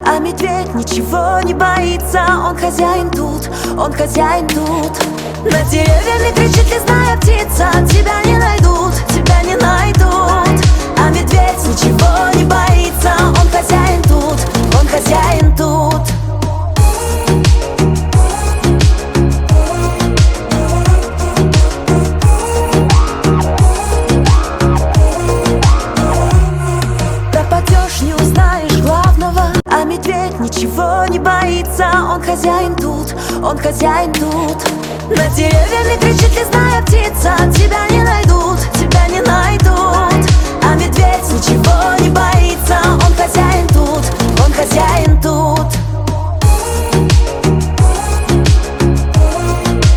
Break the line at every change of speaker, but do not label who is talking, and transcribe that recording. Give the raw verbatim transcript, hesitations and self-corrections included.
А медведь ничего не боится, он хозяин тут, он хозяин тут. Над деревьями кричит лесная птица: тебя не найдут, тебя не найдут. А медведь ничего не боится, он хозяин тут, он хозяин тут. Пропадешь, не узнаешь главного. А медведь ничего не боится, он хозяин тут, он хозяин тут. Над деревьями кричит лесная птица: